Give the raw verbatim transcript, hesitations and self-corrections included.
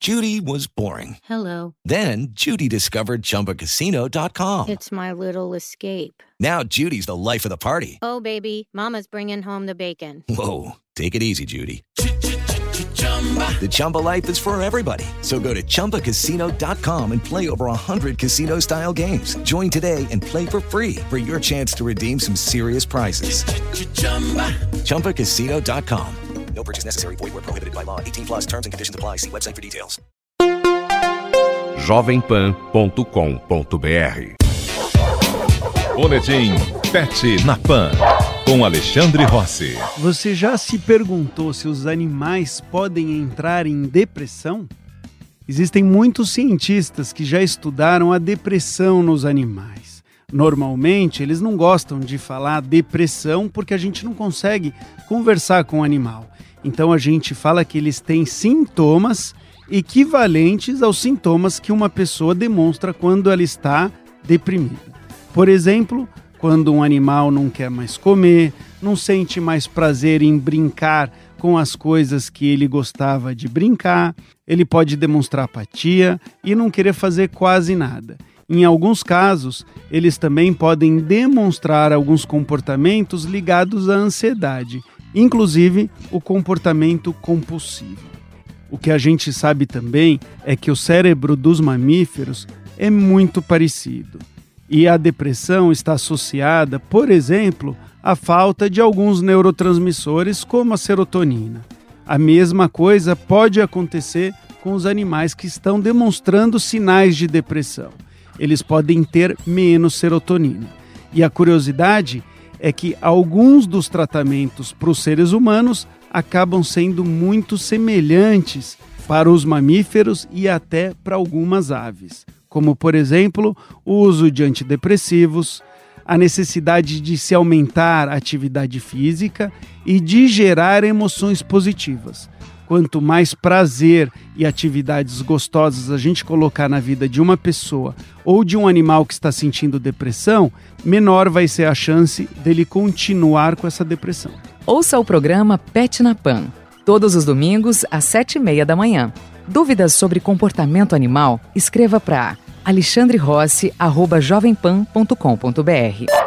Judy was boring. Hello. Then Judy discovered Chumba Casino dot com. It's my little escape. Now Judy's the life of the party. Oh, baby, mama's bringing home the bacon. Whoa, take it easy, Judy. The Chumba life is for everybody. So go to Chumba Casino dot com and play over one hundred casino-style games. Join today and play for free for your chance to redeem some serious prizes. Chumba Casino dot com. No purchase necessary. Void where prohibited by law. eighteen plus terms and conditions apply. See website for details. jovem pan ponto com ponto b r. Boletim Pet na Pan, com Alexandre Rossi. Você já se perguntou se os animais podem entrar em depressão? Existem muitos cientistas que já estudaram a depressão nos animais. Normalmente, eles não gostam de falar depressão porque a gente não consegue conversar com o animal. Então, a gente fala que eles têm sintomas equivalentes aos sintomas que uma pessoa demonstra quando ela está deprimida. Por exemplo, quando um animal não quer mais comer, não sente mais prazer em brincar com as coisas que ele gostava de brincar, ele pode demonstrar apatia e não querer fazer quase nada. Em alguns casos, eles também podem demonstrar alguns comportamentos ligados à ansiedade, inclusive o comportamento compulsivo. O que a gente sabe também é que o cérebro dos mamíferos é muito parecido. E a depressão está associada, por exemplo, à falta de alguns neurotransmissores como a serotonina. A mesma coisa pode acontecer com os animais que estão demonstrando sinais de depressão. Eles podem ter menos serotonina. E a curiosidade é que alguns dos tratamentos para os seres humanos acabam sendo muito semelhantes para os mamíferos e até para algumas aves, como, por exemplo, o uso de antidepressivos, a necessidade de se aumentar a atividade física e de gerar emoções positivas. Quanto mais prazer e atividades gostosas a gente colocar na vida de uma pessoa ou de um animal que está sentindo depressão, menor vai ser a chance dele continuar com essa depressão. Ouça o programa Pet na Pan, todos os domingos às sete e meia da manhã. Dúvidas sobre comportamento animal? Escreva para alexandre rossi arroba jovem pan ponto com ponto b r.